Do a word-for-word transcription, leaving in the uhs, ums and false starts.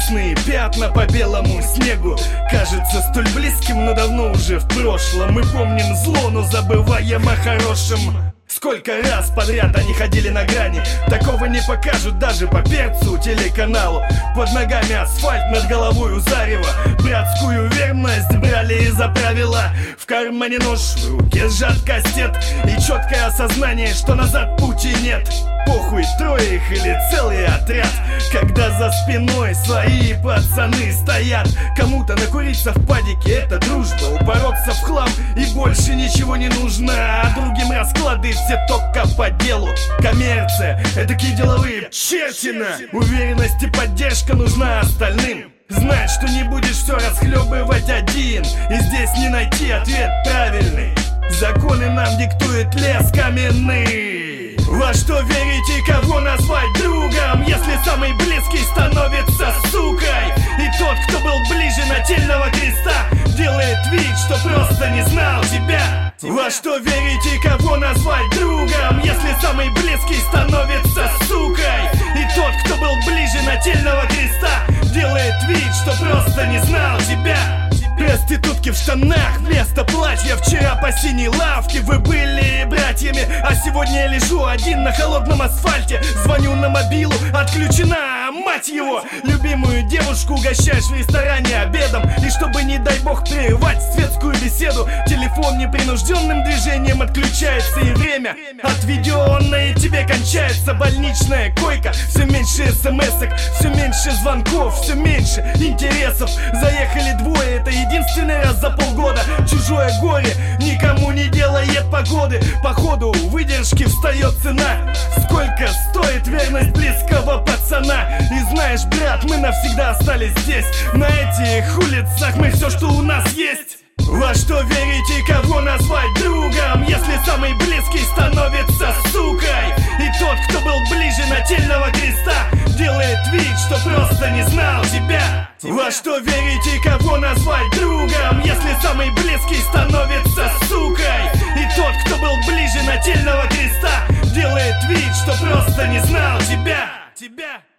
Смешные пятна по белому снегу, кажется столь близким, но давно уже в прошлом. Мы помним зло, но забываем о хорошем. Сколько раз подряд они ходили на грани, такого не покажут даже по перцу телеканалу. Под ногами асфальт, над головой у зарева. Братскую верность брали из-за правила. В кармане нож, в руке сжат кастет, и четкое осознание, что назад пути нет. Похуй, трое их или целый отряд, когда за спиной свои пацаны стоят. Кому-то накуриться в падике — это дружба, упороться в хлам и больше ничего не нужно. А другим расклады все только по делу. Коммерция — этакие деловые чертина. Уверенность и поддержка нужна остальным. Знать, что не будешь все расхлебывать один, и здесь не найти ответ правильный. Законы нам диктует лес каменный. Во что верить и кого назвать другом, если самый близкий становится сукой? И тот, кто был ближе нательного креста, делает вид, что просто не знал тебя. Во что верить и кого назвать другом, если самый близкий становится сукой? И тот, кто был ближе нательного креста, делает вид, что просто не знал тебя. Проститутки в штанах вместо платья, вчера по синей лавке вы были братьями, а сегодня я лежу один на холодном асфальте. Звоню на мобилу, отключена, мать его. Любимую девушку угощаешь в ресторане обедом, и чтобы, не дай бог, прерывать светскую беседу, телефон непринужденным движением отключается, и время, отведенное тебе, кончается. Больничная койка, все меньше смс-ок, все меньше звонков, все меньше интересов. Заехали двое, это единственный раз за полгода. Чужое горе никому не делает погоды. Походу выдержки встает цена. Сколько стоит верность близкого пацана? И знаешь, брат, мы навсегда остались здесь. На этих улицах мы все, что у нас есть. Во что верить и кого назвать другом, если самый близкий становится сукой? И тот, кто был ближе нательного креста, делает вид, что просто не знал тебя. Во что верить и кого назвать другом, если самый близкий становится сукой? И тот, кто был ближе нательного креста, делает вид, что просто не знал тебя. Тебя.